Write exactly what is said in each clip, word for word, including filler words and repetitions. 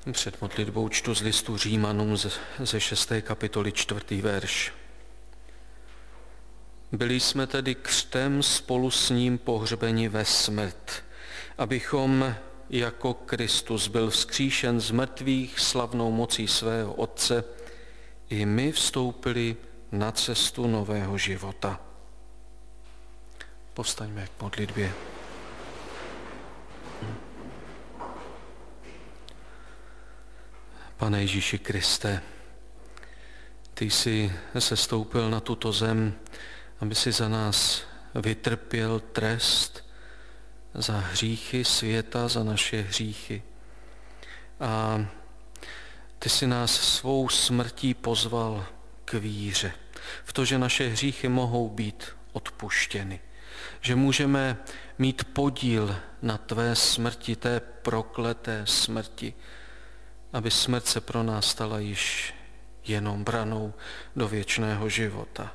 Před modlitbou čtu z listu Římanům ze šesté kapitoly čtvrtý verš. Byli jsme tedy křtem spolu s ním pohřbeni ve smrt, abychom jako Kristus byl vzkříšen z mrtvých slavnou mocí svého Otce, i my vstoupili na cestu nového života. Povstaňme k modlitbě. Pane Ježíši Kriste, ty jsi sestoupil na tuto zem, aby si za nás vytrpěl trest za hříchy světa, za naše hříchy. A ty jsi nás svou smrtí pozval k víře, v to, že naše hříchy mohou být odpuštěny, že můžeme mít podíl na tvé smrti, té prokleté smrti, aby smrt se pro nás stala již jenom branou do věčného života.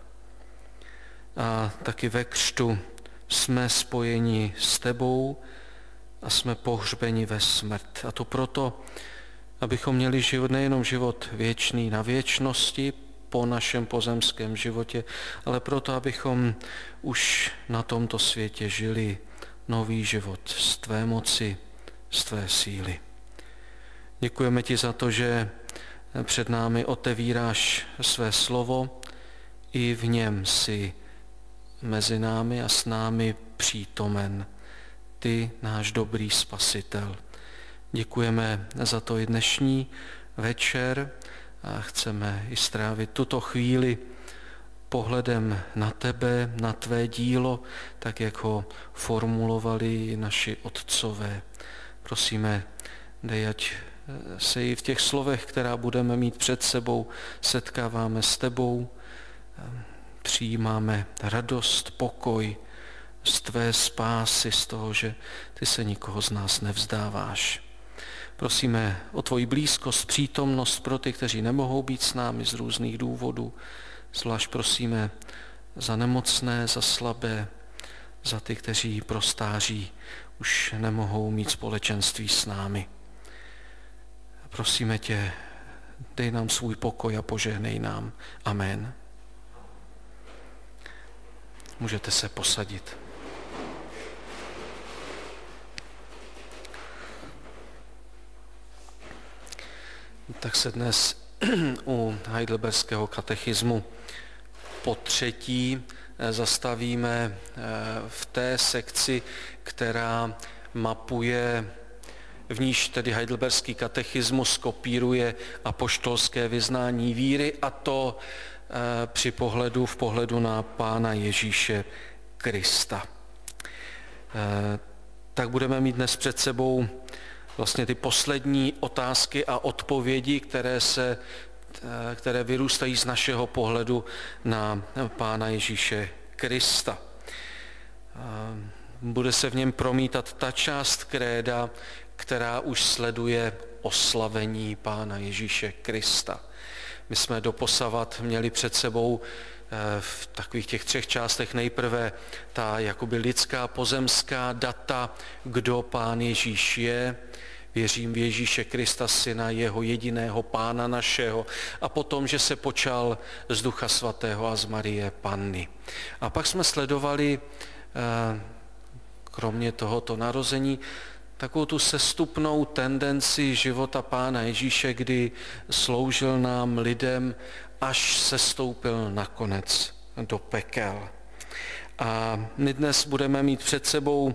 A taky ve křtu jsme spojeni s tebou a jsme pohřbeni ve smrt. A to proto, abychom měli život, nejenom život věčný na věčnosti po našem pozemském životě, ale proto, abychom už na tomto světě žili nový život z tvé moci, z tvé síly. Děkujeme ti za to, že před námi otevíráš své slovo, i v něm jsi mezi námi a s námi přítomen. Ty, náš dobrý spasitel. Děkujeme za to i dnešní večer a chceme i strávit tuto chvíli pohledem na tebe, na tvé dílo, tak jak ho formulovali naši otcové. Prosíme, dej, ať se i v těch slovech, která budeme mít před sebou, setkáváme s tebou, přijímáme radost, pokoj z tvé spásy, z toho, že ty se nikoho z nás nevzdáváš. Prosíme o tvoji blízkost, přítomnost pro ty, kteří nemohou být s námi z různých důvodů. Zvlášť prosíme za nemocné, za slabé, za ty, kteří pro stáří už nemohou mít společenství s námi. Prosíme tě, dej nám svůj pokoj a požehnej nám. Amen. Můžete se posadit. Tak se dnes u heidelberského katechismu po třetí zastavíme v té sekci, která mapuje, v níž tedy heidelberský katechismus kopíruje apoštolské vyznání víry, a to při pohledu, v pohledu na Pána Ježíše Krista. Tak budeme mít dnes před sebou vlastně ty poslední otázky a odpovědi, které, se, které vyrůstají z našeho pohledu na Pána Ježíše Krista. Bude se v něm promítat ta část kréda, která už sleduje oslavení Pána Ježíše Krista. My jsme doposavat měli před sebou v takových těch třech částech nejprve ta jakoby lidská pozemská data, kdo Pán Ježíš je. Věřím v Ježíše Krista, syna jeho jediného Pána našeho, a potom, že se počal z Ducha Svatého a z Marie Panny. A pak jsme sledovali, kromě tohoto narození, takovou tu sestupnou tendenci života Pána Ježíše, kdy sloužil nám, lidem, až sestoupil nakonec do pekel. A my dnes budeme mít před sebou,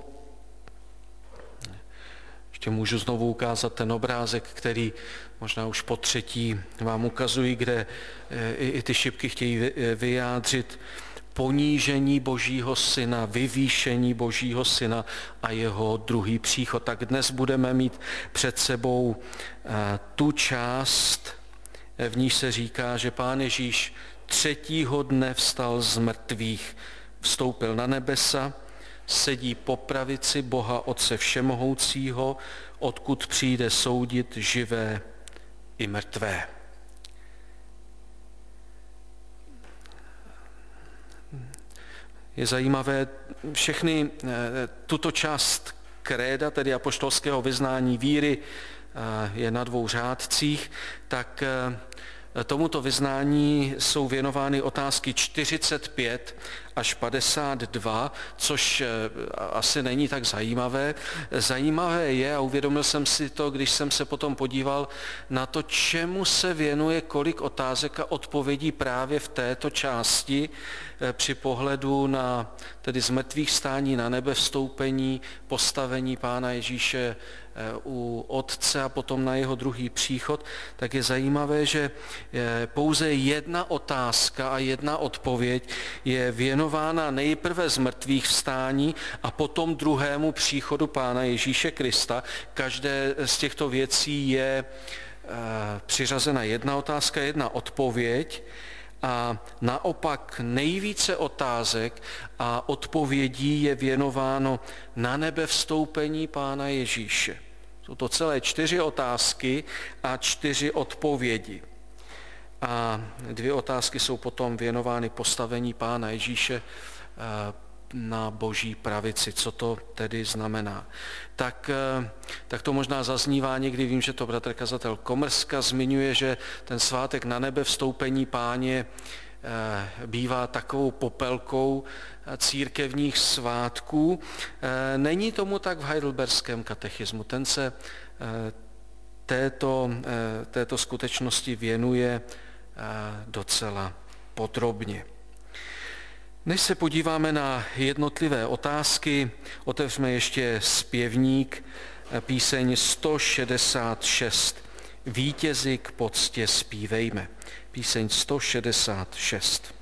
ještě můžu znovu ukázat ten obrázek, který možná už po třetí vám ukazuji, kde i, i ty šipky chtějí vyjádřit ponížení Božího syna, vyvýšení Božího syna a jeho druhý příchod. Tak dnes budeme mít před sebou tu část, v níž se říká, že Pán Ježíš třetího dne vstal z mrtvých, vstoupil na nebesa, sedí po pravici Boha Otce Všemohoucího, odkud přijde soudit živé i mrtvé. Je zajímavé, všechny tuto část kréda, tedy apoštolského vyznání víry, je na dvou řádcích, tak tomuto vyznání jsou věnovány otázky čtyřicet pět až padesát dva, což asi není tak zajímavé. Zajímavé je, a uvědomil jsem si to, když jsem se potom podíval na to, čemu se věnuje kolik otázek a odpovědí právě v této části při pohledu na tedy zmrtvých stání na nebe, vstoupení, postavení Pána Ježíše u Otce a potom na jeho druhý příchod, tak je zajímavé, že pouze jedna otázka a jedna odpověď je věnována nejprve zmrtvých vstání a potom druhému příchodu Pána Ježíše Krista. Každé z těchto věcí je přiřazena jedna otázka, jedna odpověď, a naopak nejvíce otázek a odpovědí je věnováno na nebe vstoupení Pána Ježíše. Jsou to celé čtyři otázky a čtyři odpovědi. A dvě otázky jsou potom věnovány postavení Pána Ježíše na boží pravici. Co to tedy znamená? Tak, tak to možná zaznívá někdy, vím, že to bratr kazatel Komrska zmiňuje, že ten svátek na nebe vstoupení Páně bývá takovou popelkou církevních svátků. Není tomu tak v heidelberském katechismu. Ten se této, této skutečnosti věnuje docela podrobně. Než se podíváme na jednotlivé otázky, otevřeme ještě zpěvník, píseň sto šedesát šest. Vítězi k poctě zpívejme. Píseň sto šedesát šest.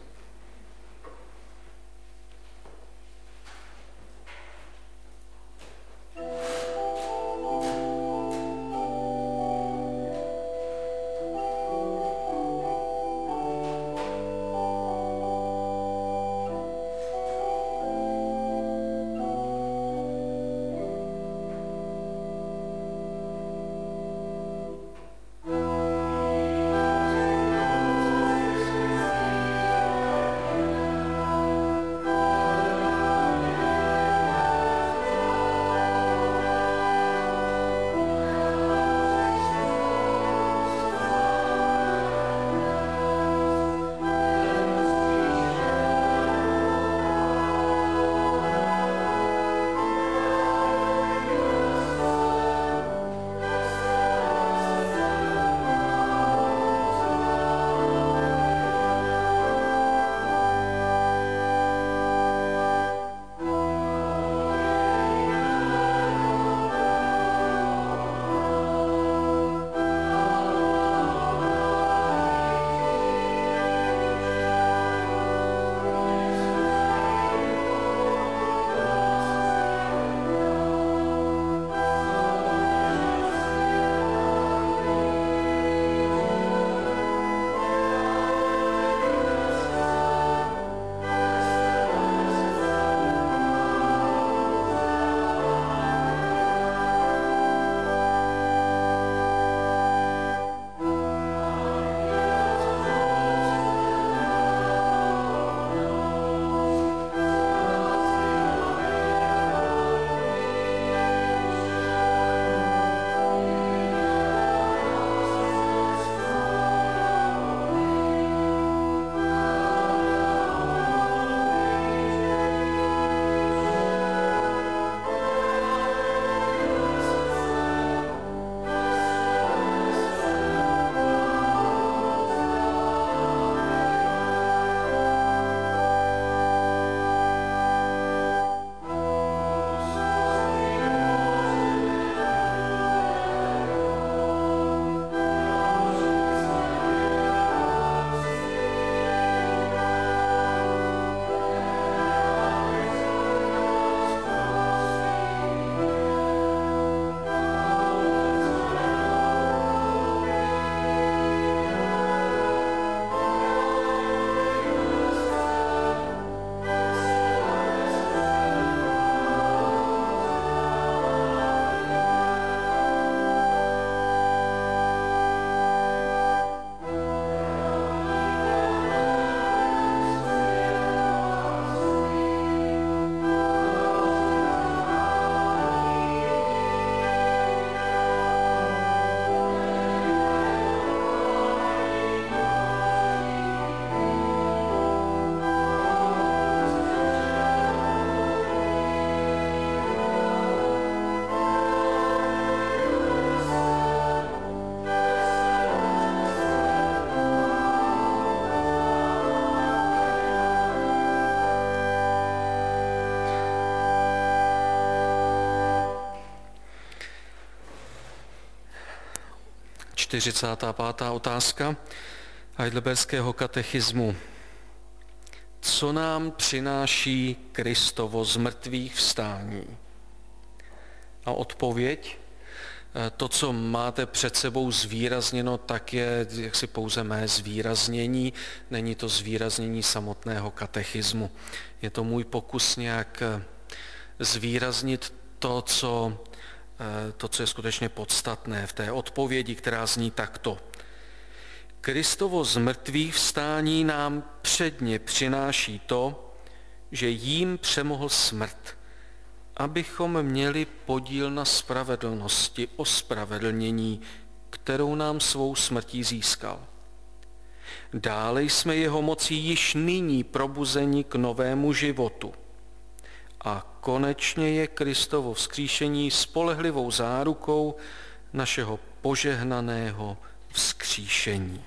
čtyřicátá pátá otázka Heidelberského katechismu. Co nám přináší Kristovo zmrtvých vstání? A odpověď, to, co máte před sebou zvýrazněno, tak je jaksi pouze mé zvýraznění, není to zvýraznění samotného katechismu. Je to můj pokus nějak zvýraznit to, co, to, co je skutečně podstatné v té odpovědi, která zní takto. Kristovo zmrtvých vstání nám předně přináší to, že jím přemohl smrt, abychom měli podíl na spravedlnosti, ospravedlnění, kterou nám svou smrtí získal. Dále jsme jeho mocí již nyní probuzeni k novému životu. A konečně je Kristovo vzkříšení spolehlivou zárukou našeho požehnaného vzkříšení.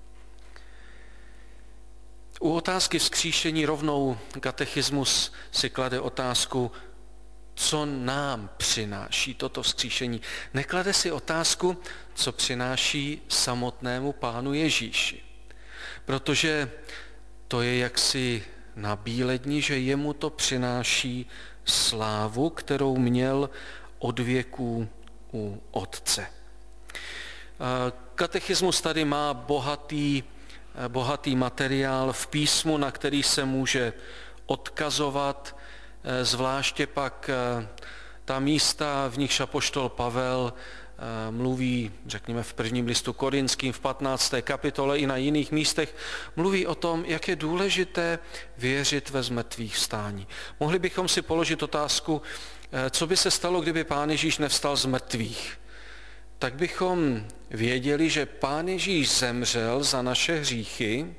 U otázky vzkříšení rovnou katechismus si klade otázku, co nám přináší toto vzkříšení. Neklade si otázku, co přináší samotnému Pánu Ježíši. Protože to je jaksi na bíledni, že jemu to přináší slávu, kterou měl od věků u Otce. Katechismus tady má bohatý, bohatý materiál v písmu, na který se může odkazovat, zvláště pak ta místa, v nichž apoštol Pavel mluví, řekněme v prvním listu Korinským v patnácté kapitole i na jiných místech, mluví o tom, jak je důležité věřit ve zmrtvých vstání. Mohli bychom si položit otázku, co by se stalo, kdyby Pán Ježíš nevstal z mrtvých. Tak bychom věděli, že Pán Ježíš zemřel za naše hříchy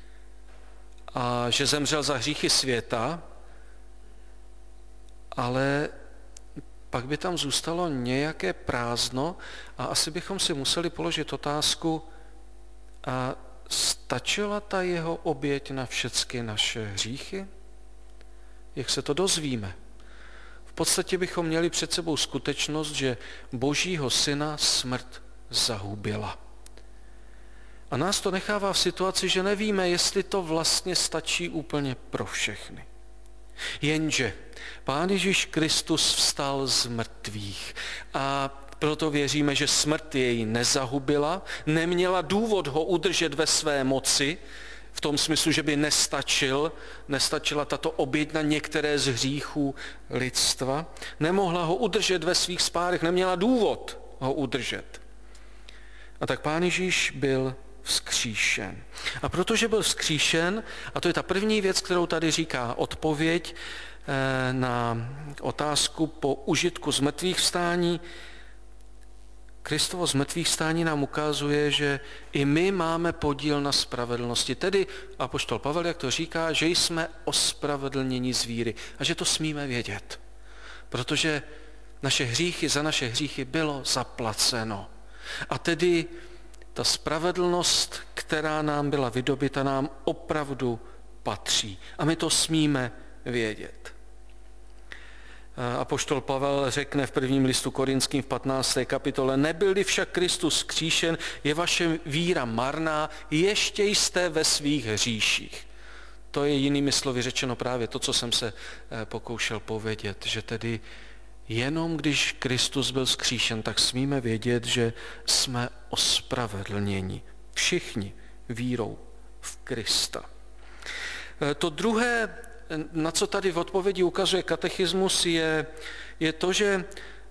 a že zemřel za hříchy světa, ale pak by tam zůstalo nějaké prázdno a asi bychom si museli položit otázku, a stačila ta jeho oběť na všechny naše hříchy? Jak se to dozvíme? V podstatě bychom měli před sebou skutečnost, že Božího syna smrt zahubila. A nás to nechává v situaci, že nevíme, jestli to vlastně stačí úplně pro všechny. Jenže Pán Ježíš Kristus vstal z mrtvých a proto věříme, že smrt jej nezahubila, neměla důvod ho udržet ve své moci, v tom smyslu, že by nestačil, nestačila tato oběť na některé z hříchů lidstva, nemohla ho udržet ve svých spárech, neměla důvod ho udržet. A tak Pán Ježíš byl vzkříšen. A protože byl vzkříšen, a to je ta první věc, kterou tady říká odpověď na otázku po užitku zmrtvých vstání, Kristovo zmrtvých vstání nám ukazuje, že i my máme podíl na spravedlnosti. Tedy apoštol Pavel, jak to říká, že jsme ospravedlněni z víry a že to smíme vědět. Protože naše hříchy, za naše hříchy bylo zaplaceno. A tedy ta spravedlnost, která nám byla vydobyta, nám opravdu patří. A my to smíme vědět. Apoštol Pavel řekne v prvním listu Korinským v patnácté kapitole, nebyl-li však Kristus vzkříšen, je vaše víra marná, ještě jste ve svých hříších. To je jinými slovy řečeno právě to, co jsem se pokoušel povědět, že tedy jenom když Kristus byl vzkříšen, tak smíme vědět, že jsme ospravedlněni. Všichni vírou v Krista. To druhé, na co tady v odpovědi ukazuje katechismus, je, je to, že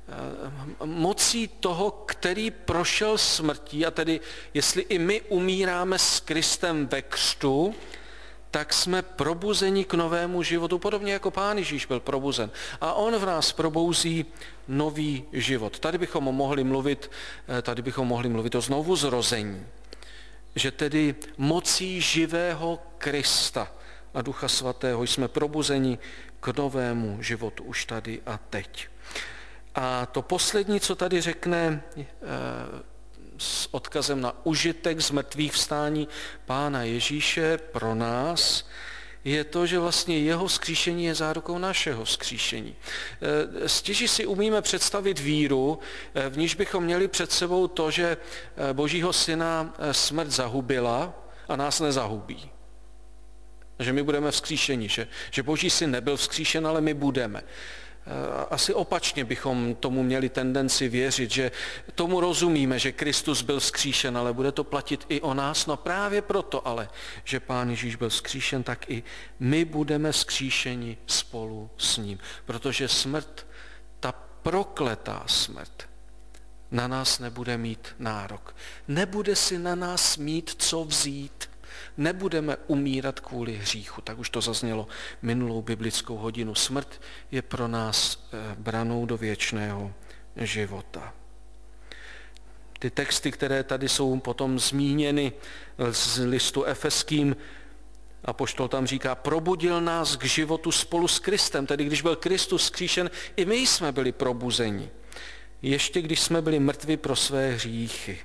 mocí toho, který prošel smrtí, a tedy jestli i my umíráme s Kristem ve křtu, tak jsme probuzeni k novému životu, podobně jako Pán Ježíš byl probuzen. A on v nás probouzí nový život. Tady bychom mohli mluvit, tady bychom mohli mluvit o znovuzrození. Že tedy mocí živého Krista a Ducha Svatého jsme probuzeni k novému životu už tady a teď. A to poslední, co tady řekne s odkazem na užitek z mrtvých vstání Pána Ježíše pro nás, je to, že vlastně jeho vzkříšení je zárukou našeho vzkříšení. Stěží si umíme představit víru, v níž bychom měli před sebou to, že Božího syna smrt zahubila a nás nezahubí. Že my budeme vzkříšeni, že, že Boží syn nebyl vzkříšen, ale my budeme. Asi opačně bychom tomu měli tendenci věřit, že tomu rozumíme, že Kristus byl vzkříšen, ale bude to platit i o nás. No právě proto ale, že Pán Ježíš byl vzkříšen, tak i my budeme vzkříšeni spolu s ním. Protože smrt, ta prokletá smrt, na nás nebude mít nárok. Nebude si na nás mít co vzít. Nebudeme umírat kvůli hříchu. Tak už to zaznělo minulou biblickou hodinu. Smrt je pro nás branou do věčného života. Ty texty, které tady jsou potom zmíněny z listu Efeským, apoštol tam říká, probudil nás k životu spolu s Kristem. Tedy když byl Kristus vzkříšen, i my jsme byli probuzeni. Ještě když jsme byli mrtvi pro své hříchy.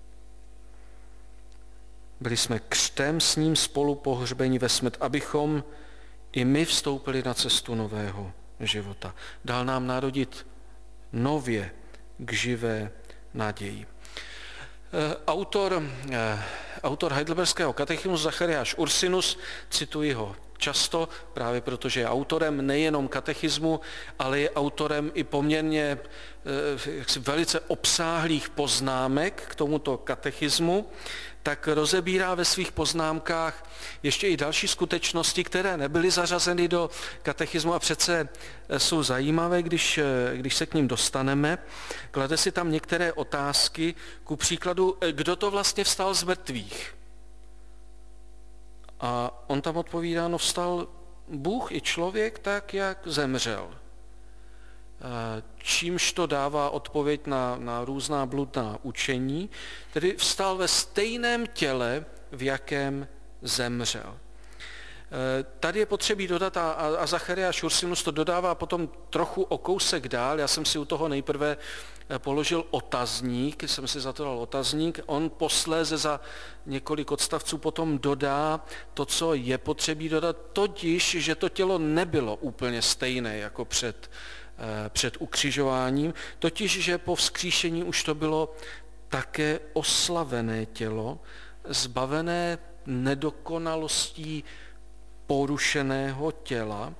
Byli jsme křtem s ním spolu pohřbeni ve smrt, abychom i my vstoupili na cestu nového života. Dal nám narodit nově k živé naději. Autor, autor heidelberského katechismu Zachariáš Ursinus, cituji ho často, právě protože je autorem nejenom katechismu, ale je autorem i poměrně jaksi velice obsáhlých poznámek k tomuto katechismu, tak rozebírá ve svých poznámkách ještě i další skutečnosti, které nebyly zařazeny do katechismu a přece jsou zajímavé, když, když se k ním dostaneme. Klade si tam některé otázky, ku příkladu, kdo to vlastně vstal z mrtvých. A on tam odpovídá, no vstal Bůh i člověk tak, jak zemřel. Čímž to dává odpověď na, na různá bludná učení, tedy vstal ve stejném těle, v jakém zemřel. Tady je potřebí dodat, a, a Zachariáš Ursinus to dodává potom trochu o kousek dál, já jsem si u toho nejprve položil otazník, jsem si za to dal otazník, on posléze za několik odstavců potom dodá to, co je potřebí dodat, totiž, že to tělo nebylo úplně stejné jako před před ukřižováním, totiž, že po vzkříšení už to bylo také oslavené tělo, zbavené nedokonalostí porušeného těla.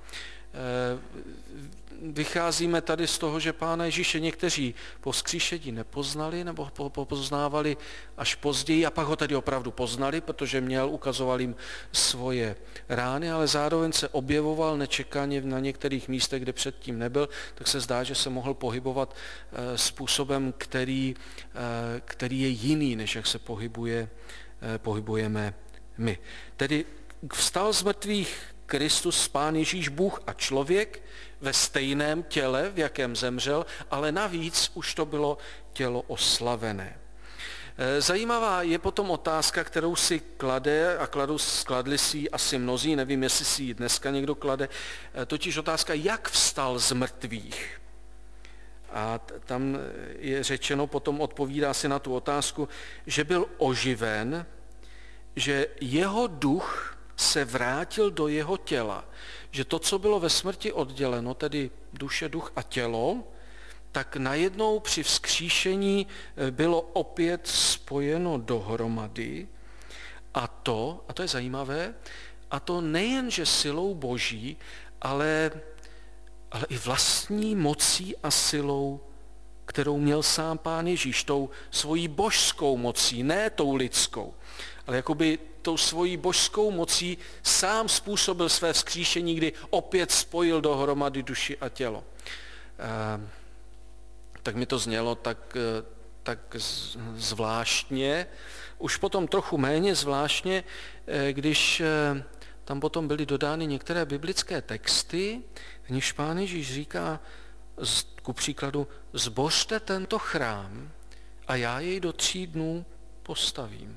Vycházíme tady z toho, že Pána Ježíše někteří po vzkříšení nepoznali nebo ho poznávali až později a pak ho tedy opravdu poznali, protože měl, ukazoval jim svoje rány, ale zároveň se objevoval nečekaně na některých místech, kde předtím nebyl, tak se zdá, že se mohl pohybovat způsobem, který, který je jiný, než jak se pohybuje, pohybujeme my. Tedy vstal z mrtvých Kristus, Pán Ježíš, Bůh a člověk ve stejném těle, v jakém zemřel, ale navíc už to bylo tělo oslavené. Zajímavá je potom otázka, kterou si klade a kladu, skladli si ji asi mnozí, nevím, jestli si ji dneska někdo klade, totiž otázka, jak vstal z mrtvých. A tam je řečeno, potom odpovídá si na tu otázku, že byl oživen, že jeho duch se vrátil do jeho těla, že to, co bylo ve smrti odděleno, tedy duše, duch a tělo, tak najednou při vzkříšení bylo opět spojeno dohromady a to, a to je zajímavé, a to nejenže silou Boží, ale, ale i vlastní mocí a silou, kterou měl sám Pán Ježíš, tou svojí božskou mocí, ne tou lidskou, ale jakoby tou svojí božskou mocí sám způsobil své vzkříšení, kdy opět spojil dohromady duši a tělo. E, tak mi to znělo tak, tak zvláštně, už potom trochu méně zvláštně, když tam potom byly dodány některé biblické texty, v nichž Pán Ježíš říká, ku příkladu, zbořte tento chrám a já jej do tří dnů postavím.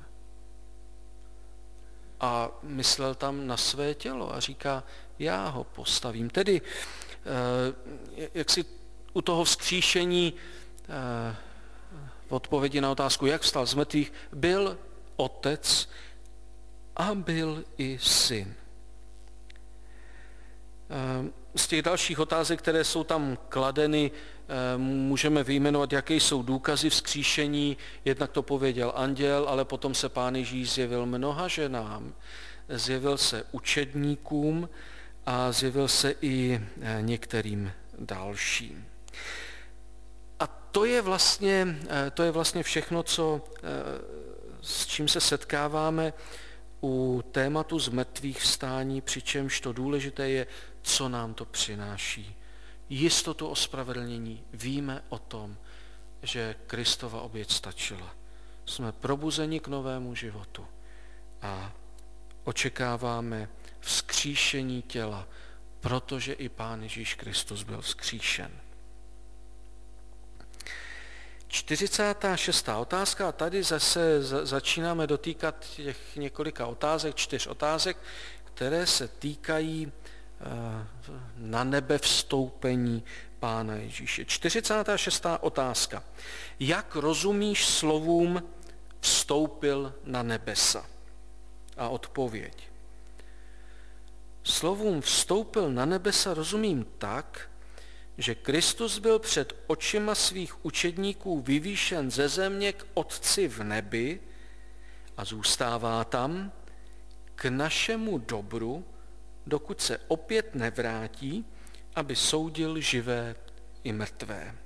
A myslel tam na své tělo a říká, já ho postavím. Tedy, jak si u toho vzkříšení v odpovědi na otázku, jak vstal z mrtvých, byl otec a byl i syn. Z těch dalších otázek, které jsou tam kladeny, můžeme vyjmenovat, jaké jsou důkazy vzkříšení. Jednak to pověděl anděl, ale potom se Pán Ježíš zjevil mnoha ženám, zjevil se učedníkům a zjevil se i některým dalším. A to je vlastně, to je vlastně všechno, co, s čím se setkáváme u tématu zmrtvých vstání, přičemž to důležité je, co nám to přináší. Jistotu ospravedlnění. Víme o tom, že Kristova oběť stačila. Jsme probuzeni k novému životu a očekáváme vzkříšení těla, protože i Pán Ježíš Kristus byl vzkříšen. čtyřicátá šestá otázka, a tady zase začínáme dotýkat těch několika otázek, čtyř otázek, které se týkají na nebe vstoupení Pána Ježíše. čtyřicátá šestá otázka. Jak rozumíš slovům vstoupil na nebesa? A odpověď. Slovům vstoupil na nebesa rozumím tak, že Kristus byl před očima svých učedníků vyvýšen ze země k Otci v nebi a zůstává tam k našemu dobru, dokud se opět nevrátí, aby soudil živé i mrtvé.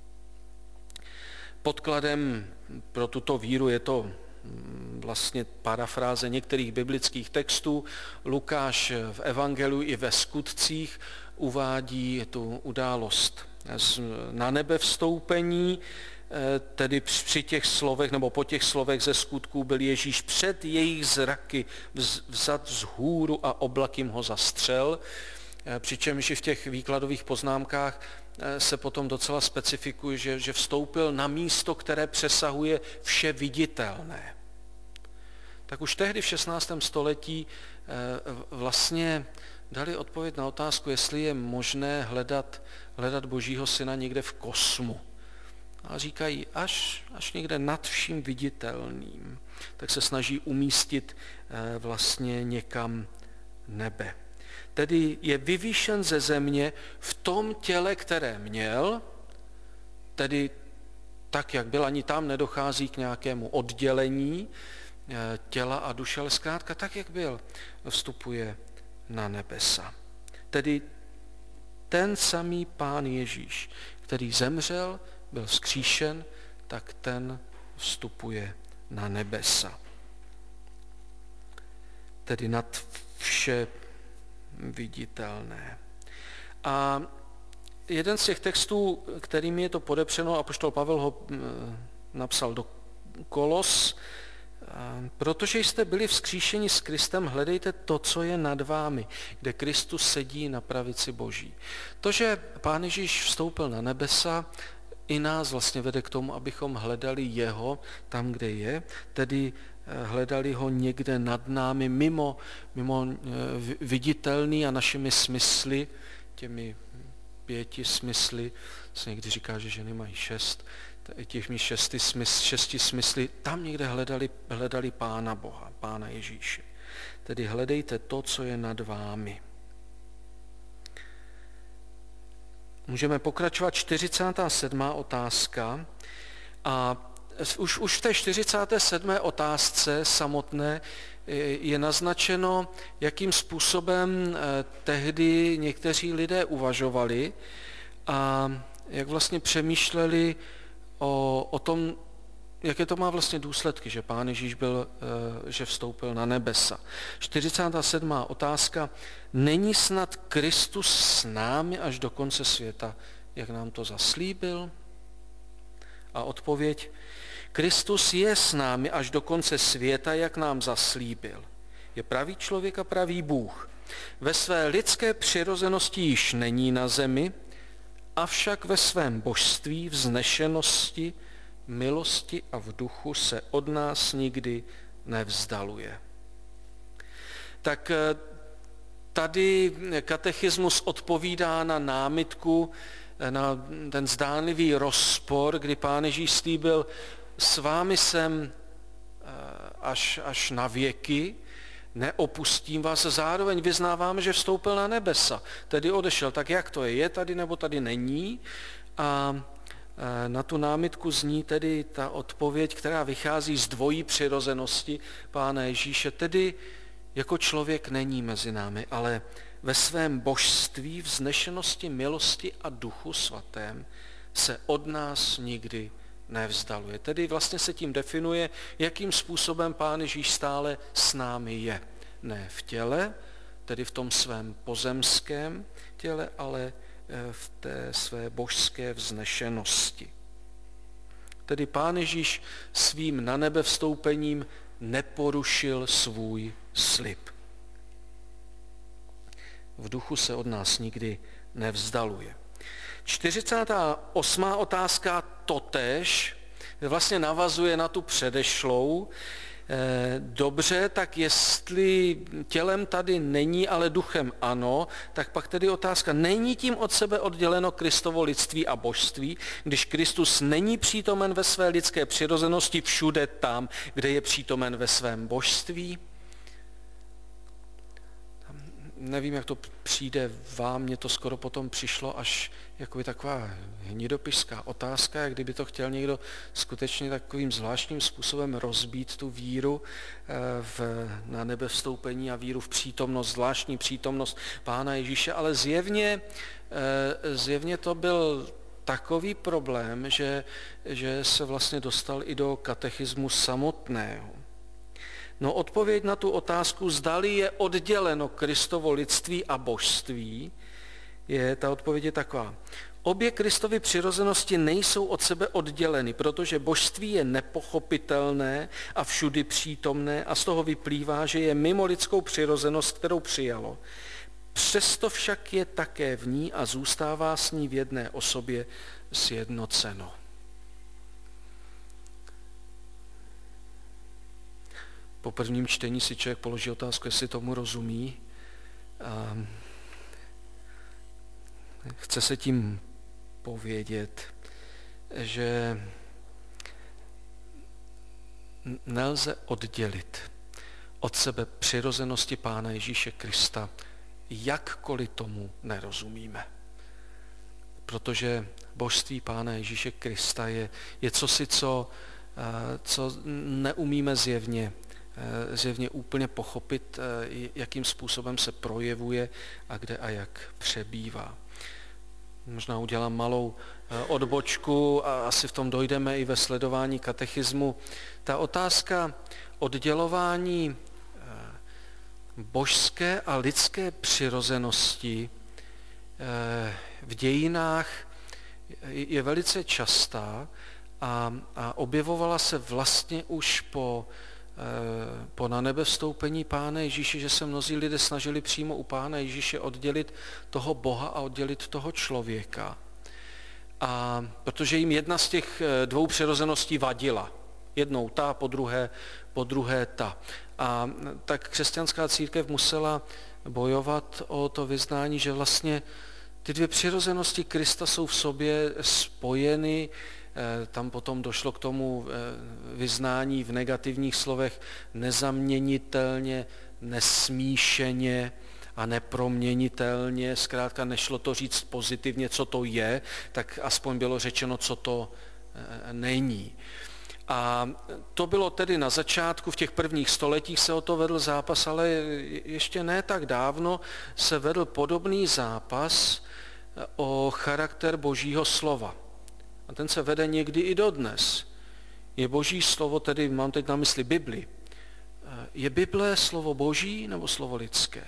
Podkladem pro tuto víru je to vlastně parafráze některých biblických textů. Lukáš v Evangeliu i ve skutcích uvádí tu událost na nebe vstoupení, tedy při těch slovech nebo po těch slovech ze skutků byl Ježíš před jejich zraky vzat vzhůru a oblak jim ho zastřel, přičemž i v těch výkladových poznámkách se potom docela specifikuje, že, že vstoupil na místo, které přesahuje vše viditelné. Tak už tehdy v šestnáctém století vlastně dali odpověď na otázku, jestli je možné hledat, hledat Božího syna někde v kosmu. A říkají, až, až někde nad vším viditelným, tak se snaží umístit vlastně někam nebe. Tedy je vyvýšen ze země v tom těle, které měl, tedy tak, jak byl, ani tam nedochází k nějakému oddělení těla a duše, ale zkrátka tak, jak byl, vstupuje na nebesa. Tedy ten samý Pán Ježíš, který zemřel, byl vzkříšen, tak ten vstupuje na nebesa. Tedy nad vše viditelné. A jeden z těch textů, kterými je to podepřeno, apoštol Pavel ho napsal do Kolos, protože jste byli vzkříšeni s Kristem, hledejte to, co je nad vámi, kde Kristus sedí na pravici Boží. To, že Pán Ježíš vstoupil na nebesa, i nás vlastně vede k tomu, abychom hledali jeho tam, kde je, tedy hledali ho někde nad námi, mimo, mimo viditelný a našimi smysly, těmi pěti smysly, se někdy říká, že ženy mají šest, těmi šesti, smysl, šesti smysly, tam někde hledali, hledali Pána Boha, Pána Ježíše. Tedy hledejte to, co je nad vámi. Můžeme pokračovat čtyřicátá sedmá otázka a už, už v té čtyřicáté sedmé otázce samotné je naznačeno, jakým způsobem tehdy někteří lidé uvažovali a jak vlastně přemýšleli o, o tom, jaké to má vlastně důsledky, že Pán Ježíš byl, že vstoupil na nebesa. čtyřicátá sedmá otázka. Není snad Kristus s námi až do konce světa, jak nám to zaslíbil? A odpověď. Kristus je s námi až do konce světa, jak nám zaslíbil. Je pravý člověk a pravý Bůh. Ve své lidské přirozenosti již není na zemi, avšak ve svém božství, vznešenosti, milosti a v duchu se od nás nikdy nevzdaluje. Tak tady katechismus odpovídá na námitku, na ten zdánlivý rozpor, kdy Pán Ježíš slíbil, s vámi jsem až, až na věky, neopustím vás. Zároveň vyznáváme, že vstoupil na nebesa, tedy odešel. Tak jak to je? Je tady nebo tady není? A na tu námitku zní tedy ta odpověď, která vychází z dvojí přirozenosti Pána Ježíše, tedy jako člověk není mezi námi, ale ve svém božství, vznešenosti, milosti a duchu svatém se od nás nikdy nevzdaluje. Tedy vlastně se tím definuje, jakým způsobem Pán Ježíš stále s námi je. Ne v těle, tedy v tom svém pozemském těle, ale v té své božské vznešenosti. Tedy Pán Ježíš svým na nebe vstoupením neporušil svůj slib. V duchu se od nás nikdy nevzdaluje. čtyřicátá osmá otázka totéž vlastně navazuje na tu předešlou. Dobře, tak jestli tělem tady není, ale duchem ano, tak pak tedy otázka, není tím od sebe odděleno Kristovo lidství a božství, když Kristus není přítomen ve své lidské přirozenosti všude tam, kde je přítomen ve svém božství? Nevím, jak to přijde vám, mně to skoro potom přišlo až jakoby taková hnidopišská otázka, jak kdyby to chtěl někdo skutečně takovým zvláštním způsobem rozbít tu víru v, na nebe vstoupení a víru v přítomnost, zvláštní přítomnost Pána Ježíše, ale zjevně, zjevně to byl takový problém, že, že se vlastně dostal i do katechismu samotného. No odpověď na tu otázku, zdali je odděleno Kristovo lidství a božství, je, ta odpověď je taková. Obě Kristovy přirozenosti nejsou od sebe odděleny, protože božství je nepochopitelné a všudy přítomné a z toho vyplývá, že je mimo lidskou přirozenost, kterou přijalo. Přesto však je také v ní a zůstává s ní v jedné osobě sjednoceno. Po prvním čtení si člověk položí otázku, jestli tomu rozumí. A chce se tím povědět, že nelze oddělit od sebe přirozenosti Pána Ježíše Krista, jakkoliv tomu nerozumíme. Protože božství Pána Ježíše Krista je, je cosi, co, co neumíme zjevně zjevně úplně pochopit, jakým způsobem se projevuje a kde a jak přebývá. Možná udělám malou odbočku a asi v tom dojdeme i ve sledování katechismu. Ta otázka oddělování božské a lidské přirozenosti v dějinách je velice častá a, a objevovala se vlastně už po po na nebe vstoupení Pána Ježíše, že se mnozí lidé snažili přímo u Pána Ježíše oddělit toho Boha a oddělit toho člověka. A protože jim jedna z těch dvou přirozeností vadila. Jednou ta, po druhé, po druhé ta. A tak křesťanská církev musela bojovat o to vyznání, že vlastně ty dvě přirozenosti Krista jsou v sobě spojeny. Tam potom došlo k tomu vyznání v negativních slovech nezaměnitelně, nesmíšeně a neproměnitelně. Zkrátka nešlo to říct pozitivně, co to je, tak aspoň bylo řečeno, co to není. A to bylo tedy na začátku, v těch prvních stoletích se o to vedl zápas, ale ještě ne tak dávno se vedl podobný zápas o charakter Božího slova. A ten se vede někdy i dodnes. Je Boží slovo, tedy mám teď na mysli Bibli, je Bible slovo Boží nebo slovo lidské?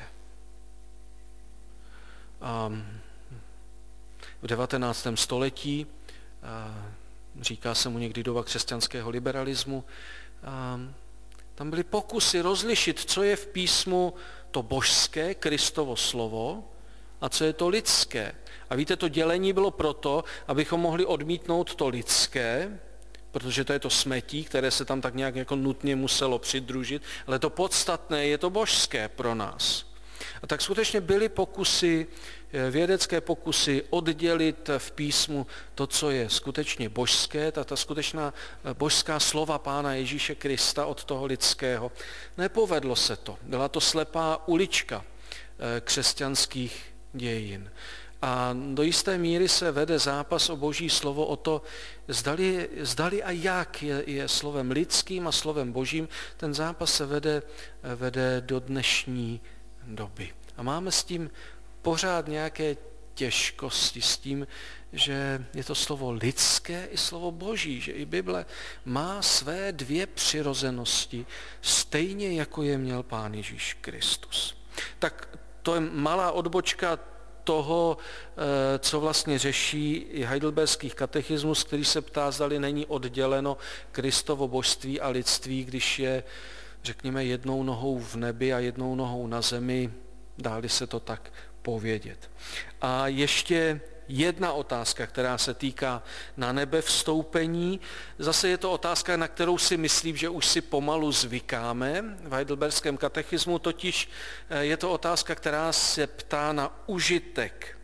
A v devatenáctém století, říká se mu někdy doba křesťanského liberalismu, tam byly pokusy rozlišit, co je v písmu to božské, Kristovo slovo, a co je to lidské. A víte, to dělení bylo proto, abychom mohli odmítnout to lidské, protože to je to smetí, které se tam tak nějak jako nutně muselo přidružit, ale to podstatné je to božské pro nás. A tak skutečně byly pokusy, vědecké pokusy oddělit v písmu to, co je skutečně božské, ta, ta skutečná božská slova Pána Ježíše Krista od toho lidského. Nepovedlo se to. Byla to slepá ulička křesťanských dějin. A do jisté míry se vede zápas o boží slovo, o to, zdali, zdali a jak je, je slovem lidským a slovem božím. Ten zápas se vede, vede do dnešní doby. A máme s tím pořád nějaké těžkosti, s tím, že je to slovo lidské i slovo boží, že i Bible má své dvě přirozenosti, stejně jako je měl Pán Ježíš Kristus. Tak to je malá odbočka toho, co vlastně řeší i heidelberský katechismus, který se ptá, zdali není odděleno Kristovo božství a lidství, když je, řekněme, jednou nohou v nebi a jednou nohou na zemi, dá-li se to tak povědět. A ještě jedna otázka, která se týká na nebe vstoupení. Zase je to otázka, na kterou si myslím, že už si pomalu zvykáme v heidelberském katechismu, totiž je to otázka, která se ptá na užitek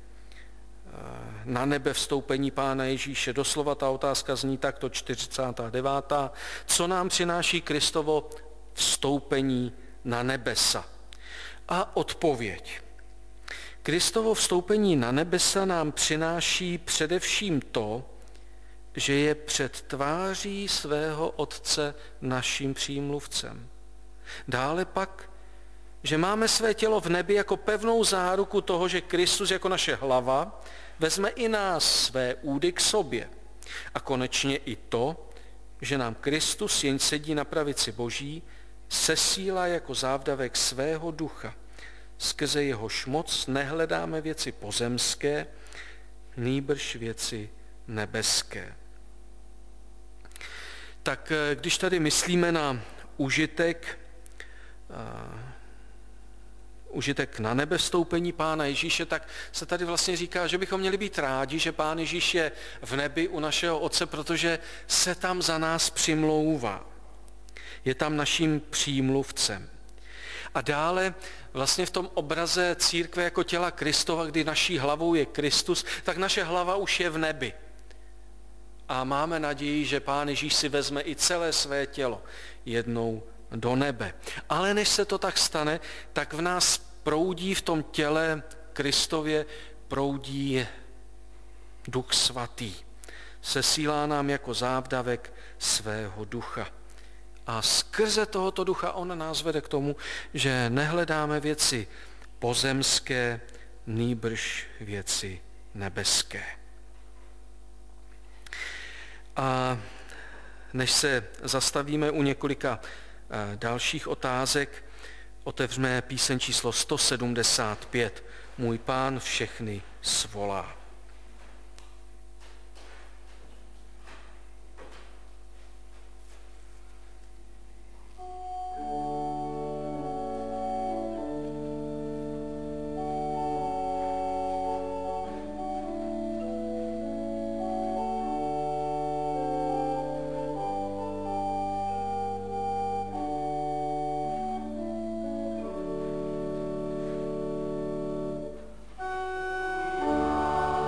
na nebe vstoupení Pána Ježíše. Doslova ta otázka zní takto čtyřicátá devátá Co nám přináší Kristovo vstoupení na nebesa? A odpověď. Kristovo vstoupení na nebesa nám přináší především to, že je před tváří svého Otce naším přímluvcem. Dále pak, že máme své tělo v nebi jako pevnou záruku toho, že Kristus jako naše hlava vezme i nás své údy k sobě. A konečně i to, že nám Kristus, jenž sedí na pravici Boží, sesílá jako závdavek svého ducha. Skrze jehož moc nehledáme věci pozemské, nýbrž věci nebeské. Tak když tady myslíme na užitek, uh, užitek na nebe vstoupení Pána Ježíše, tak se tady vlastně říká, že bychom měli být rádi, že Pán Ježíš je v nebi u našeho Otce, protože se tam za nás přimlouvá. Je tam naším přímluvcem. A dále vlastně v tom obraze církve jako těla Kristova, kdy naší hlavou je Kristus, tak naše hlava už je v nebi. A máme naději, že Pán Ježíš si vezme i celé své tělo jednou do nebe. Ale než se to tak stane, tak v nás proudí v tom těle Kristově proudí Duch Svatý. Sesílá nám jako závdavek svého ducha. A skrze tohoto ducha on nás vede k tomu, že nehledáme věci pozemské, nýbrž věci nebeské. A než se zastavíme u několika dalších otázek, otevřeme píseň číslo sto sedmdesát pět. Můj Pán všechny svolá. Oh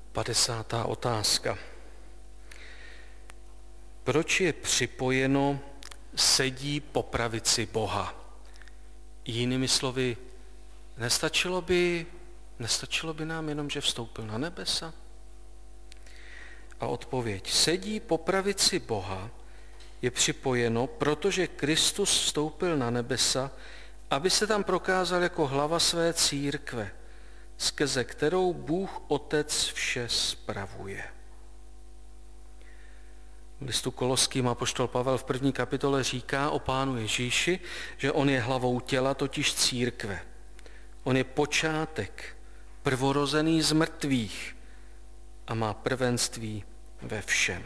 Padesátá otázka. Proč je připojeno sedí po pravici Boha? Jinými slovy, nestačilo by, nestačilo by nám jenom, že vstoupil na nebesa? A odpověď. Sedí po pravici Boha je připojeno, protože Kristus vstoupil na nebesa, aby se tam prokázal jako hlava své církve, skrze kterou Bůh Otec vše spravuje. V listu Koloským apoštol Pavel v první kapitole říká o Pánu Ježíši, že on je hlavou těla, totiž církve. On je počátek, prvorozený z mrtvých a má prvenství ve všem.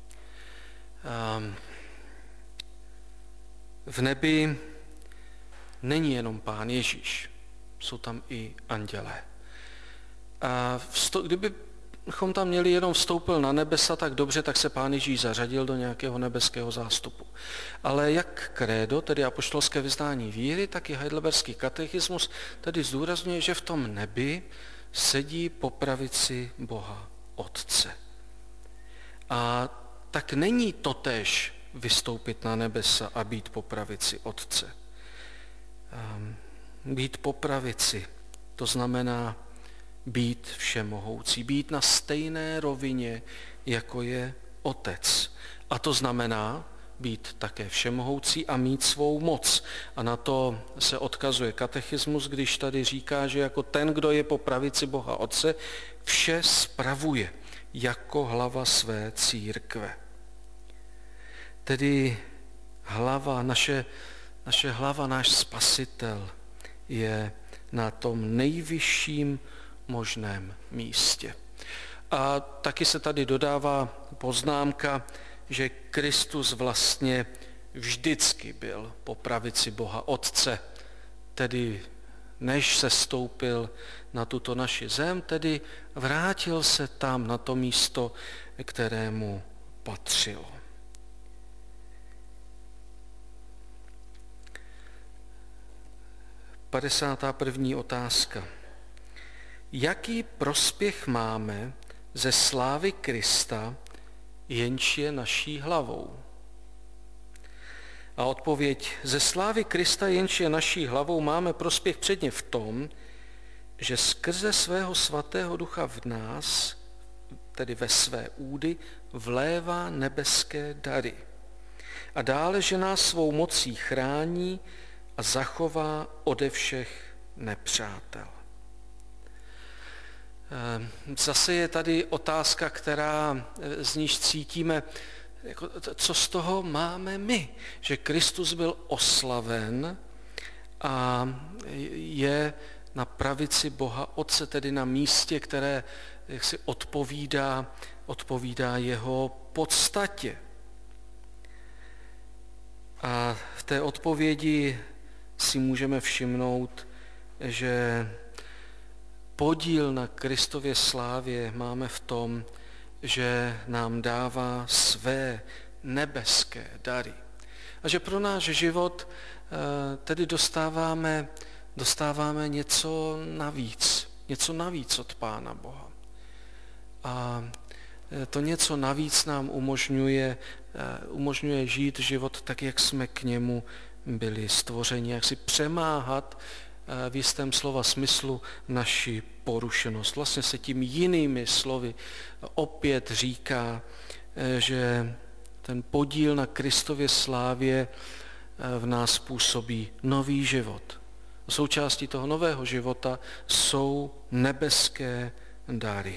V nebi není jenom Pán Ježíš, jsou tam i andělé. A kdybychom tam měli jenom vstoupil na nebesa, tak dobře, tak se Pán Ježíš zařadil do nějakého nebeského zástupu. Ale jak krédo, tedy apoštolské vyznání víry, tak i heidelberský katechismus tedy zdůrazňuje, že v tom nebi sedí po pravici Boha Otce. A tak není totéž vystoupit na nebesa a být po pravici Otce. Být po pravici, to znamená být všemohoucí, být na stejné rovině, jako je Otec. A to znamená být také všemohoucí a mít svou moc. A na to se odkazuje katechismus, když tady říká, že jako ten, kdo je po pravici Boha Otce, vše spravuje jako hlava své církve. Tedy hlava, naše, naše hlava, náš spasitel je na tom nejvyšším možném místě. A taky se tady dodává poznámka, že Kristus vlastně vždycky byl po pravici Boha Otce, tedy než se stoupil na tuto naši zem, tedy vrátil se tam na to místo, kterému patřilo. padesátá první otázka. Jaký prospěch máme ze slávy Krista, jenž je naší hlavou? A odpověď, ze slávy Krista, jenž je naší hlavou, máme prospěch předně v tom, že skrze svého svatého ducha v nás, tedy ve své údy, vlévá nebeské dary. A dále, že nás svou mocí chrání a zachová ode všech nepřátel. Zase je tady otázka, která z níž cítíme, jako, co z toho máme my, že Kristus byl oslaven a je na pravici Boha Otce, tedy na místě, které jaksi odpovídá, odpovídá jeho podstatě. A v té odpovědi si můžeme všimnout, že podíl na Kristově slávě máme v tom, že nám dává své nebeské dary. A že pro náš život tedy dostáváme, dostáváme něco navíc, něco navíc od Pána Boha. A to něco navíc nám umožňuje, umožňuje žít život tak, jak jsme k němu byli stvořeni, jak si přemáhat v jistém slova smyslu naši porušenost. Vlastně se tím jinými slovy opět říká, že ten podíl na Kristově slávě v nás působí nový život. Součástí toho nového života jsou nebeské dary.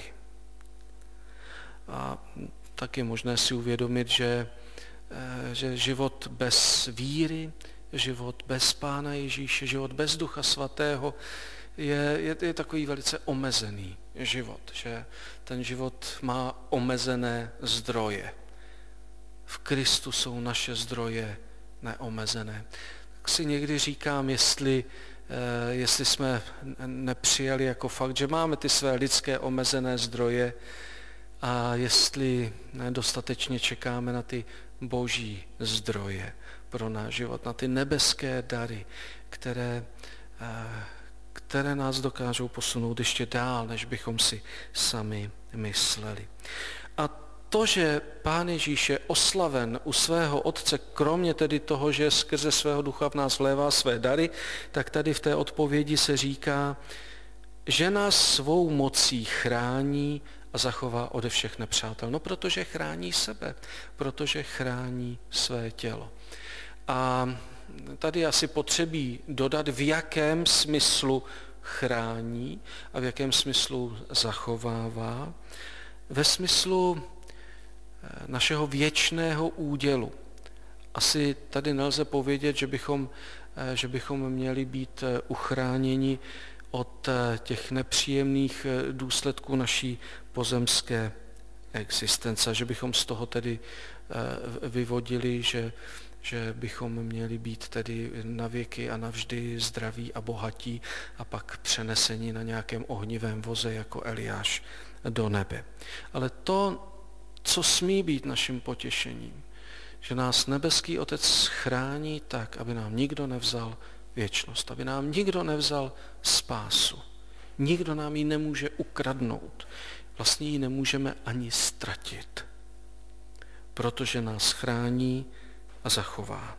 A tak je možné si uvědomit, že, že život bez víry, život bez Pána Ježíše, život bez Ducha Svatého je, je, je takový velice omezený život, že ten život má omezené zdroje. V Kristu jsou naše zdroje neomezené. Tak si někdy říkám, jestli, jestli jsme nepřijali jako fakt, že máme ty své lidské omezené zdroje a jestli dostatečně čekáme na ty boží zdroje pro náš život, na ty nebeské dary, které, které nás dokážou posunout ještě dál, než bychom si sami mysleli. A to, že Pán Ježíš je oslaven u svého Otce, kromě tedy toho, že skrze svého ducha v nás vlévá své dary, tak tady v té odpovědi se říká, že nás svou mocí chrání a zachová ode všech nepřátel. No, protože chrání sebe, protože chrání své tělo. A tady asi potřebí dodat, v jakém smyslu chrání a v jakém smyslu zachovává. Ve smyslu našeho věčného údělu. Asi tady nelze povědět, že bychom, že bychom měli být uchráněni od těch nepříjemných důsledků naší pozemské existence, že bychom z toho tedy vyvodili, že, že bychom měli být tedy na věky a navždy zdraví a bohatí a pak přeneseni na nějakém ohnivém voze jako Eliáš do nebe. Ale to, co smí být naším potěšením, že nás nebeský Otec chrání tak, aby nám nikdo nevzal věčnost, aby nám nikdo nevzal spásu. Nikdo nám ji nemůže ukradnout. Vlastně ji nemůžeme ani ztratit, protože nás chrání a zachová.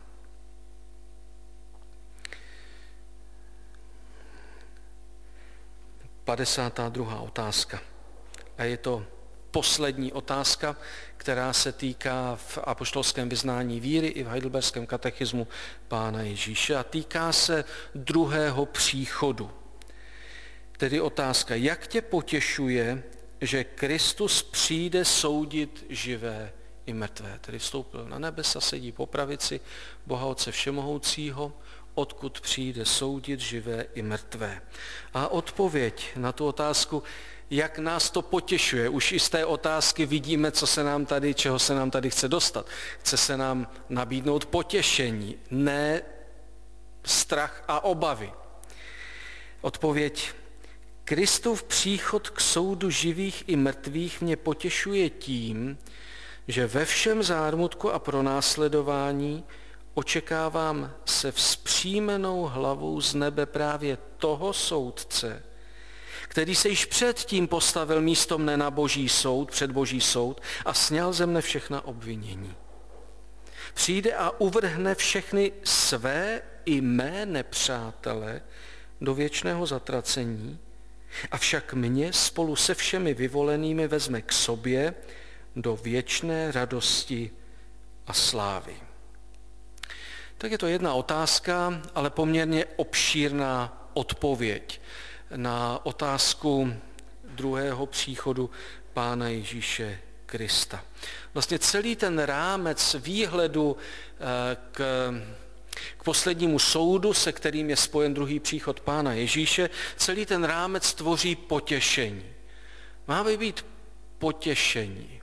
padesátá druhá otázka. A je to poslední otázka, která se týká v apoštolském vyznání víry i v heidelberském katechismu Pána Ježíše a týká se druhého příchodu. Tedy otázka, jak tě potěšuje, že Kristus přijde soudit živé i mrtvé. Tedy vstoupil na nebesa, sedí po pravici Boha Otce Všemohoucího, odkud přijde soudit živé i mrtvé. A odpověď na tu otázku, jak nás to potěšuje. Už i z té otázky vidíme, co se nám tady, čeho se nám tady chce dostat. Chce se nám nabídnout potěšení, ne strach a obavy. Odpověď. Kristův příchod k soudu živých i mrtvých mě potěšuje tím, že ve všem zármutku a pronásledování očekávám se vzpřímenou hlavou z nebe právě toho soudce, který se již předtím postavil místo mne na boží soud, před boží soud a sňal ze mne všechna obvinění. Přijde a uvrhne všechny své i mé nepřátele do věčného zatracení, avšak mě spolu se všemi vyvolenými vezme k sobě do věčné radosti a slávy. Tak je to jedna otázka, ale poměrně obšírná odpověď na otázku druhého příchodu Pána Ježíše Krista. Vlastně celý ten rámec výhledu k, k poslednímu soudu, se kterým je spojen druhý příchod Pána Ježíše, celý ten rámec tvoří potěšení. Máme být potěšení.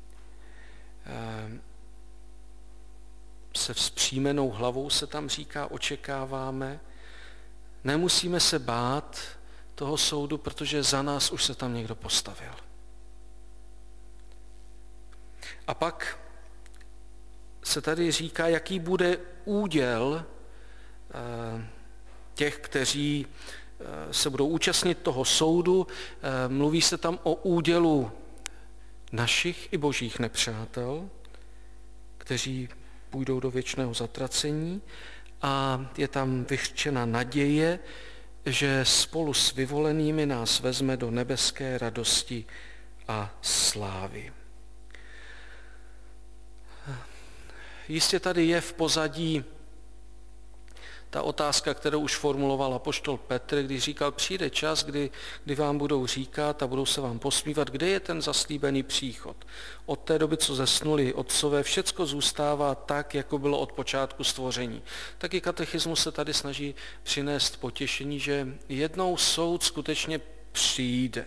Se vzpřímenou hlavou se tam říká, očekáváme. Nemusíme se bát toho soudu, protože za nás už se tam někdo postavil. A pak se tady říká, jaký bude úděl těch, kteří se budou účastnit toho soudu. Mluví se tam o údělu našich i božích nepřátel, kteří půjdou do věčného zatracení a je tam vyřčena naděje, že spolu s vyvolenými nás vezme do nebeské radosti a slávy. Jistě tady je v pozadí ta otázka, kterou už formuloval apoštol Petr, když říkal, přijde čas, kdy, kdy vám budou říkat a budou se vám posmívat, kde je ten zaslíbený příchod. Od té doby, co zesnuli otcové, všecko zůstává tak, jako bylo od počátku stvoření. Taky katechismus se tady snaží přinést potěšení, že jednou soud skutečně přijde.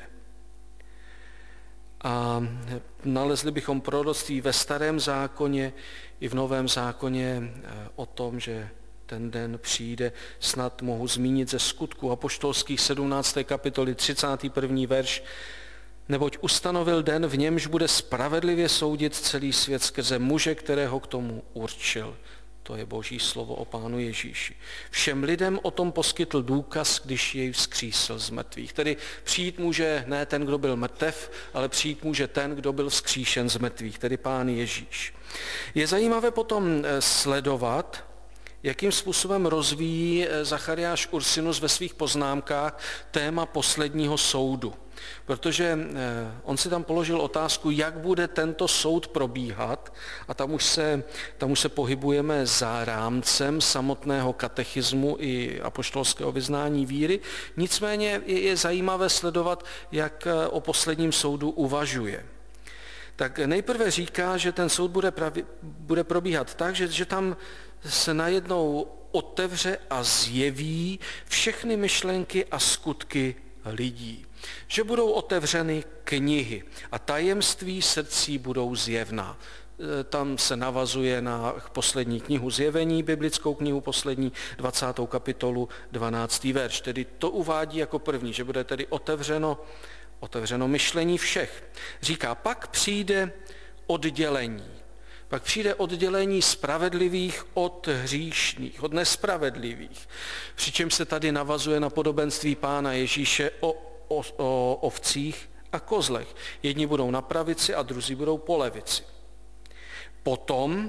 A nalezli bychom proroctví ve Starém zákoně i v Novém zákoně o tom, že ten den přijde. Snad mohu zmínit ze Skutků apoštolských sedmnácté kapitoly třicátý první verš. Neboť ustanovil den, v němž bude spravedlivě soudit celý svět skrze muže, kterého k tomu určil. To je Boží slovo o Pánu Ježíši. Všem lidem o tom poskytl důkaz, když jej vzkřísil z mrtvých. Tedy přijít může ne ten, kdo byl mrtev, ale přijít může ten, kdo byl vzkříšen z mrtvých, tedy Pán Ježíš. Je zajímavé potom sledovat, jakým způsobem rozvíjí Zachariáš Ursinus ve svých poznámkách téma posledního soudu. Protože on si tam položil otázku, jak bude tento soud probíhat, a tam už se, tam už se pohybujeme za rámcem samotného katechismu i apoštolského vyznání víry. Nicméně je, je zajímavé sledovat, jak o posledním soudu uvažuje. Tak nejprve říká, že ten soud bude, pravi, bude probíhat tak, že, že tam se najednou otevře a zjeví všechny myšlenky a skutky lidí. Že budou otevřeny knihy a tajemství srdcí budou zjevná. Tam se navazuje na poslední knihu Zjevení, biblickou knihu poslední, dvacátou kapitolu, dvanáctý verš. Tedy to uvádí jako první, že bude tedy otevřeno, otevřeno myšlení všech. Říká, pak přijde oddělení. Pak přijde oddělení spravedlivých od hříšných, od nespravedlivých. Přičemž se tady navazuje na podobenství Pána Ježíše o, o, o ovcích a kozlech. Jedni budou na pravici a druzí budou po levici. Potom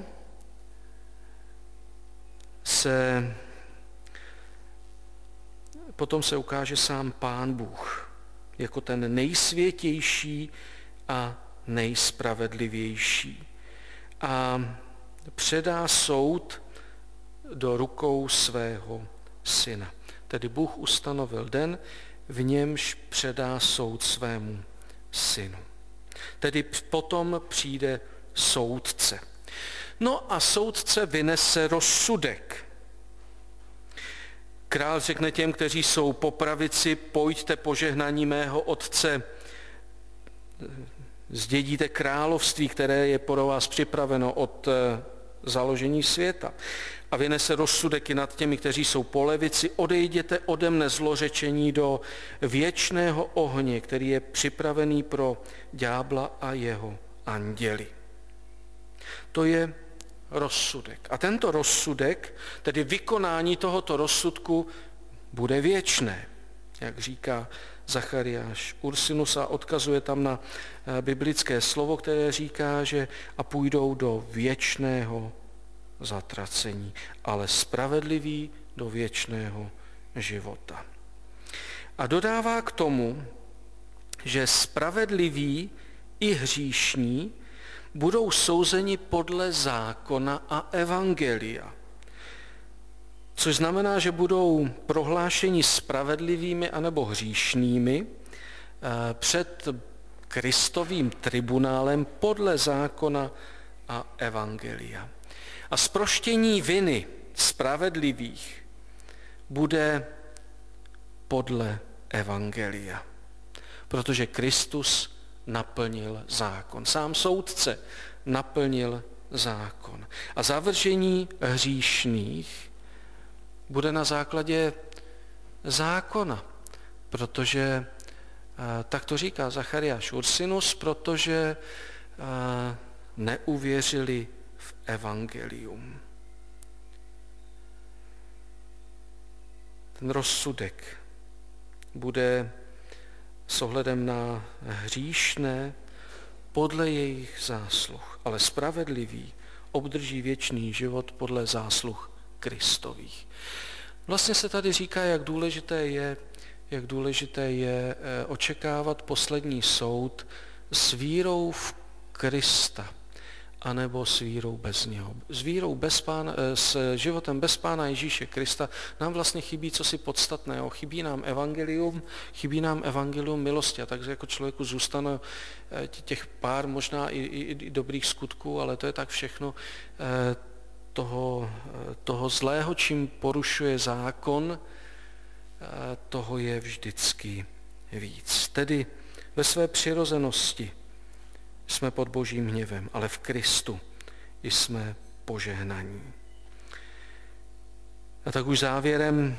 se, potom se ukáže sám Pán Bůh jako ten nejsvětější a nejspravedlivější. A předá soud do rukou svého syna. Tedy Bůh ustanovil den, v němž předá soud svému synu. Tedy potom přijde soudce. No a soudce vynese rozsudek. Král řekne těm, kteří jsou po pravici, pojďte požehnaní mého otce, zdědíte království, které je pro vás připraveno od založení světa. A vynese rozsudek i nad těmi, kteří jsou po levici, odejděte ode mne zlořečení do věčného ohně, který je připravený pro ďábla a jeho anděli. To je rozsudek. A tento rozsudek, tedy vykonání tohoto rozsudku, bude věčné, jak říká Zachariáš Ursinus, a odkazuje tam na biblické slovo, které říká, že a půjdou do věčného zatracení, ale spravedliví do věčného života. A dodává k tomu, že spravedliví i hříšní budou souzeni podle zákona a evangelia. Což znamená, že budou prohlášeni spravedlivými anebo hříšnými před Kristovým tribunálem podle zákona a evangelia. A zproštění viny spravedlivých bude podle evangelia, protože Kristus naplnil zákon. Sám soudce naplnil zákon. A zavržení hříšných bude na základě zákona, protože tak to říká Zachariáš Ursinus, protože neuvěřili v evangelium. Ten rozsudek bude s ohledem na hříšné podle jejich zásluh, ale spravedlivý obdrží věčný život podle zásluh Kristových. Vlastně se tady říká, jak důležité je, jak důležité je očekávat poslední soud s vírou v Krista, anebo s vírou bez něho. S vírou bez pána, s životem bez Pána Ježíše Krista nám vlastně chybí cosi podstatného. Chybí nám evangelium, chybí nám evangelium milosti. A takže jako člověku zůstane těch pár možná i, i, i dobrých skutků, ale to je tak všechno toho, toho zlého, čím porušuje zákon, toho je vždycky víc. Tedy ve své přirozenosti jsme pod Božím hněvem, ale v Kristu jsme požehnaní. A tak už závěrem,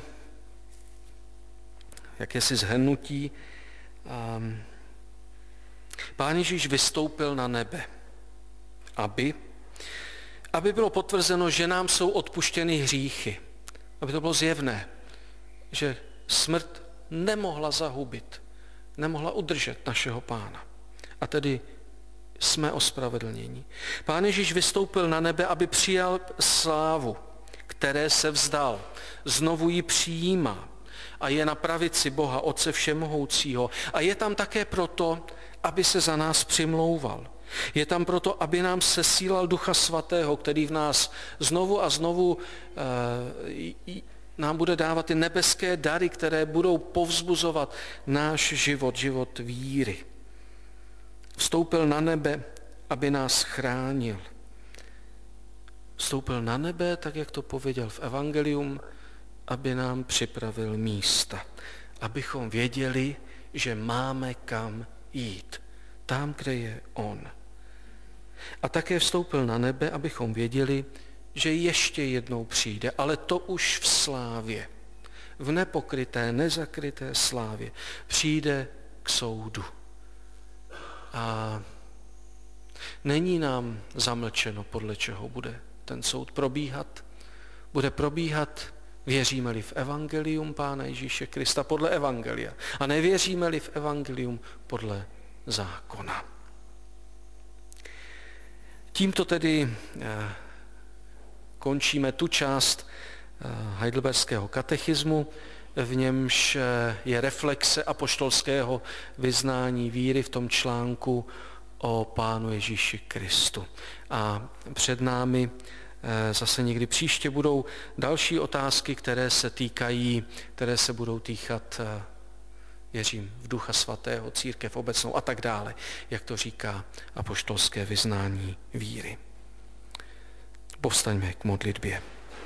jakési shrnutí, um, Pán Ježíš vystoupil na nebe, aby, aby bylo potvrzeno, že nám jsou odpuštěny hříchy. Aby to bylo zjevné, že smrt nemohla zahubit, nemohla udržet našeho Pána. A tedy jsme ospravedlněni. Pán Ježíš vystoupil na nebe, aby přijal slávu, které se vzdal. Znovu ji přijímá a je na pravici Boha, Otce Všemohoucího. A je tam také proto, aby se za nás přimlouval. Je tam proto, aby nám sesílal Ducha Svatého, který v nás znovu a znovu e, nám bude dávat ty nebeské dary, které budou povzbuzovat náš život, život víry. Vstoupil na nebe, aby nás chránil. Vstoupil na nebe, tak jak to pověděl v evangelium, aby nám připravil místa. Abychom věděli, že máme kam jít. Tam, kde je on. A také vstoupil na nebe, abychom věděli, že ještě jednou přijde, ale to už v slávě. V nepokryté, nezakryté slávě. Přijde k soudu. A není nám zamlčeno, podle čeho bude ten soud probíhat. Bude probíhat, věříme-li v evangelium Pána Ježíše Krista, podle evangelia. A nevěříme-li v evangelium podle zákona. Tímto tedy eh, končíme tu část eh, heidelberského katechismu, v němž je reflexe apoštolského vyznání víry v tom článku o Pánu Ježíši Kristu. A před námi zase někdy příště budou další otázky, které se týkají, které se budou týkat, věřím, v Ducha Svatého, církev obecnou a tak dále, jak to říká apoštolské vyznání víry. Povstaňme k modlitbě.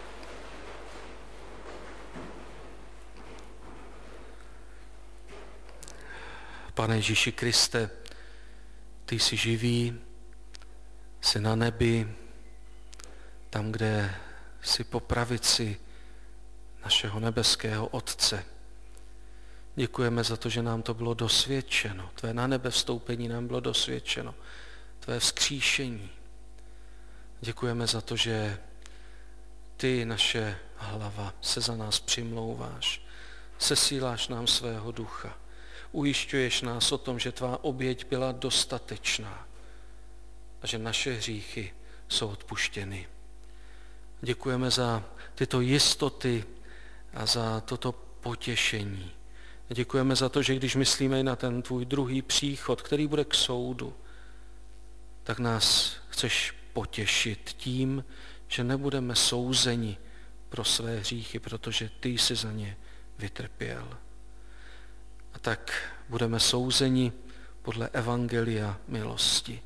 Pane Ježíši Kriste, ty jsi živý, jsi na nebi, tam, kde jsi po pravici našeho nebeského Otce. Děkujeme za to, že nám to bylo dosvědčeno. Tvé na nebe vstoupení nám bylo dosvědčeno. Tvé vzkříšení. Děkujeme za to, že ty, naše hlava, se za nás přimlouváš. Sesíláš nám svého ducha. Ujišťuješ nás o tom, že tvá oběť byla dostatečná a že naše hříchy jsou odpuštěny. Děkujeme za tyto jistoty a za toto potěšení. Děkujeme za to, že když myslíme na ten tvůj druhý příchod, který bude k soudu, tak nás chceš potěšit tím, že nebudeme souzeni pro své hříchy, protože ty jsi za ně vytrpěl. A tak budeme souzeni podle evangelia milosti.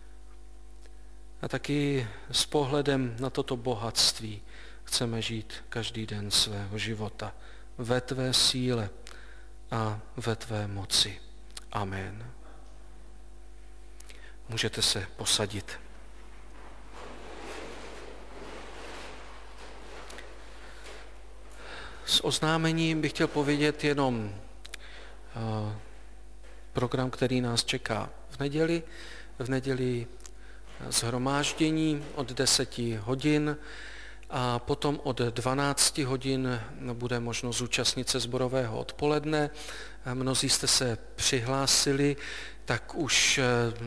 A taky s pohledem na toto bohatství chceme žít každý den svého života ve tvé síle a ve tvé moci. Amen. Můžete se posadit. S oznámením bych chtěl povědět jenom uh, program, který nás čeká v neděli. V neděli shromáždění od deseti hodin a potom od dvanácti hodin bude možnost zúčastnit se sborového odpoledne. Mnozí jste se přihlásili, tak už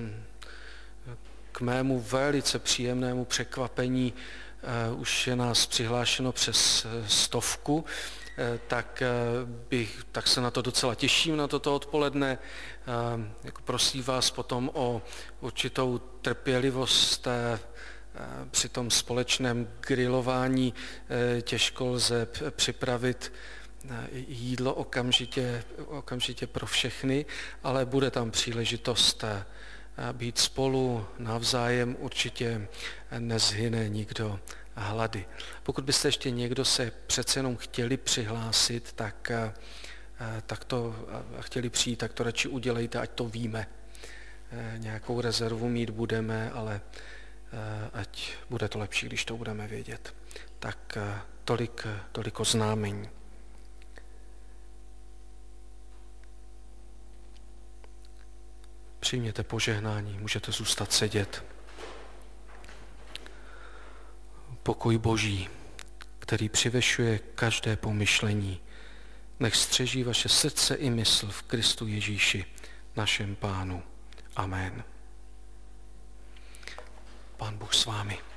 k mému velice příjemnému překvapení už je nás přihlášeno přes stovku, tak, bych, tak se na to docela těším, na toto odpoledne. Jako prosím vás potom o určitou trpělivost při tom společném grilování. Těžko lze připravit jídlo okamžitě, okamžitě pro všechny, ale bude tam příležitost být spolu navzájem, určitě nezhyne nikdo hlady. Pokud byste ještě někdo se přece jenom chtěli přihlásit, tak, tak to chtěli přijít, tak to radši udělejte, ať to víme. Nějakou rezervu mít budeme, ale ať bude to lepší, když to budeme vědět. Tak tolik, tolik oznámení. Přijměte požehnání, můžete zůstat sedět. pokoj Boží, který převyšuje každé pomyšlení, nech střeží vaše srdce i mysl v Kristu Ježíši, našem Pánu. Amen. Pán Bůh s vámi.